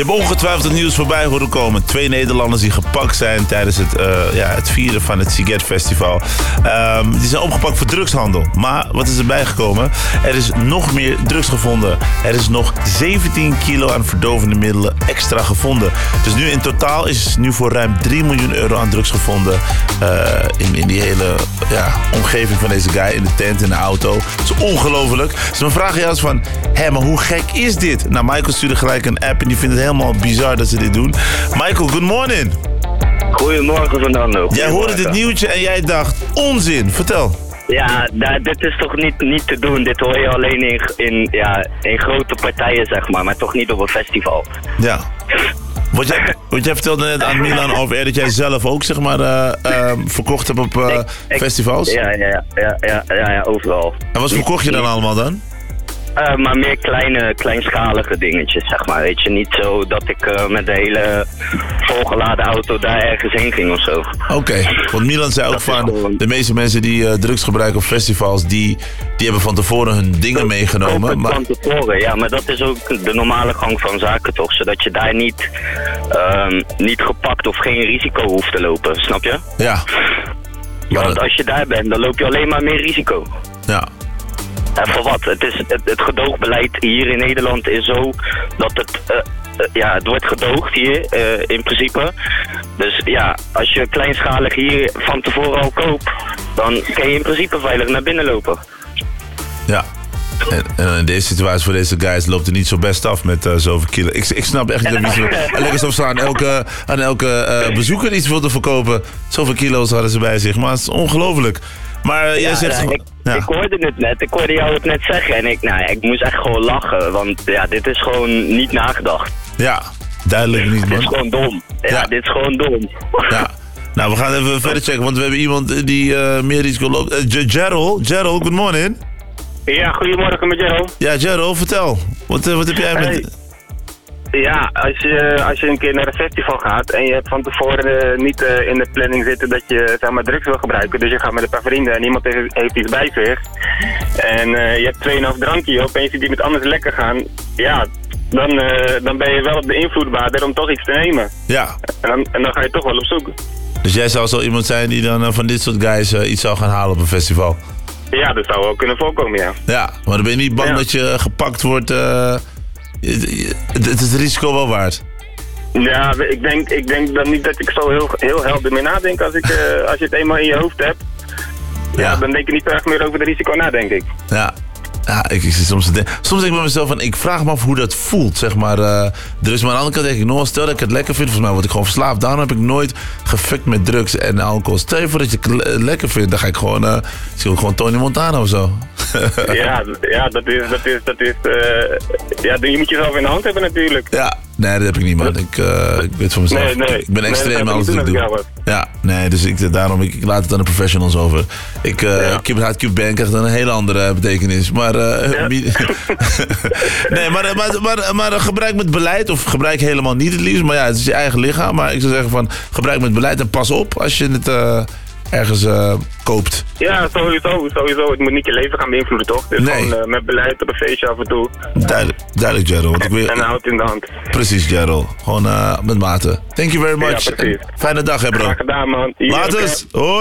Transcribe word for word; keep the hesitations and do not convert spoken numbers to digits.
Je hebt ongetwijfeld het nieuws voorbij horen komen. Twee Nederlanders die gepakt zijn tijdens het, uh, ja, het vieren van het Sziget Festival. Um, die zijn opgepakt voor drugshandel. Maar wat is erbij gekomen? Er is nog meer drugs gevonden. Er is nog zeventien kilo aan verdovende middelen extra gevonden. Dus nu in totaal is nu voor ruim drie miljoen euro aan drugs gevonden. Uh, in, in die hele ja, omgeving van deze guy. In de tent, in de auto. Dat is ongelooflijk. Dus mijn vraag aan jou is van... Hé, maar hoe gek is dit? Nou, Michael stuurde gelijk een app en die vindt het helemaal bizar dat ze dit doen. Michael, good morning. Goedemorgen, Fernando. Jij hoorde dit nieuwtje en jij dacht, onzin. Vertel. Ja, nou, dit is toch niet, niet te doen. Dit hoor je alleen in, in, ja, in grote partijen, zeg maar. Maar toch niet op een festival. Ja. Wat jij, wat jij vertelde net aan Milan over er dat jij zelf ook, zeg maar, uh, uh, verkocht hebt op uh, ik, ik, festivals? Ja, ja, ja, ja, ja, ja, overal. En wat verkocht je dan allemaal dan? Uh, maar meer kleine, kleinschalige dingetjes, zeg maar. Weet je, niet zo dat ik uh, met de hele volgeladen auto daar ergens heen ging of zo. Oké, okay. Want Milan zei ook dat van, gewoon... de meeste mensen die uh, drugs gebruiken op festivals, die, die hebben van tevoren hun dingen meegenomen. Maar... Van tevoren, ja, maar dat is ook de normale gang van zaken toch, zodat je daar niet, um, niet gepakt of geen risico hoeft te lopen, snap je? Ja. Want dat... als je daar bent, dan loop je alleen maar meer risico. Ja. En voor wat? Het, is, het, het gedoogbeleid hier in Nederland is zo dat het, uh, uh, ja, het wordt gedoogd hier uh, in principe. Dus ja, als je kleinschalig hier van tevoren al koopt, dan kan je in principe veilig naar binnen lopen. Ja. En, en in deze situatie voor deze guys loopt het niet zo best af met uh, zoveel kilo. Ik, ik snap echt niet dat ze lekker zo staan aan elke, aan elke uh, bezoeker iets wilden verkopen. Zoveel kilo's hadden ze bij zich, maar het is ongelooflijk. Maar uh, ja, jij zegt... Ja, ik, ja. ik hoorde het net, ik hoorde jou het net zeggen en ik, nou, ik moest echt gewoon lachen, want ja, dit is gewoon niet nagedacht. Ja, duidelijk niet, man. Dit is gewoon dom. Ja, ja. dit is gewoon dom. Ja. Nou, we gaan even verder checken, want we hebben iemand die uh, meer risico loopt. Uh, Gerald, Gerald, good morning. Ja, goedemorgen met Gerald. Ja, Gerald, vertel. Wat, uh, wat heb jij met... Hey. Ja, als je, als je een keer naar een festival gaat en je hebt van tevoren uh, niet uh, in de planning zitten dat je, zeg maar, drugs wil gebruiken. Dus je gaat met een paar vrienden en iemand heeft, heeft iets bij zich. En uh, je hebt twee komma vijf drankje op en je ziet iemand anders lekker gaan. Ja, dan, uh, dan ben je wel op de invloedbaarder om toch iets te nemen. Ja. En dan, en dan ga je toch wel op zoek. Dus jij zou zo iemand zijn die dan uh, van dit soort guys uh, iets zou gaan halen op een festival? Ja, dat zou wel kunnen voorkomen, ja. Ja, maar dan ben je niet bang ja. dat je gepakt wordt... Uh, het is het risico wel waard. Ja, ik denk, ik denk dan niet dat ik zo heel, heel helder mee nadenk als, ik, uh, als je het eenmaal in je hoofd hebt. Ja, ja. Dan denk je niet erg meer over het risico na, denk ik. Ja. Ja, ik, ik, soms, soms denk ik bij mezelf van, ik vraag me af hoe dat voelt, zeg maar. Uh, dus maar aan de andere kant denk ik, nog stel dat ik het lekker vind, volgens mij word ik gewoon verslaafd. Daarom heb ik nooit gefuckt met drugs en alcohol. Stel je voor dat je het le- lekker vindt, dan ga ik gewoon, uh, zie ik gewoon Tony Montana of zo. ja, ja, dat is, dat is, dat is, uh, ja, je moet jezelf in de hand hebben natuurlijk. Ja, nee, dat heb ik niet, man. Ik, uh, ik weet van mezelf. Nee, nee. Ik ben extreem nee, in alles wat ik doe. Ja, nee, dus ik, daarom, ik, ik laat het aan de professionals over. Ik, uh, ja. Cube Hard Cube Bang krijgt dan een hele andere betekenis, maar... Uh, ja. nee, maar, maar, maar, maar gebruik met beleid, of gebruik helemaal niet het liefst, maar ja, het is je eigen lichaam. Maar ik zou zeggen van, gebruik met beleid en pas op als je het uh, ergens uh, koopt. Ja, sowieso, sowieso. Het moet niet je leven gaan beïnvloeden, toch? Dus nee. Gewoon uh, met beleid op een feestje af en toe. Duidelijk, duidelijk Gerald. Ik weet... En houd het in de hand. Precies, Gerald. Gewoon uh, met mate. Thank you very much. Ja, precies. Fijne dag, hè, bro. Graag gedaan, man. Laters. Hoi.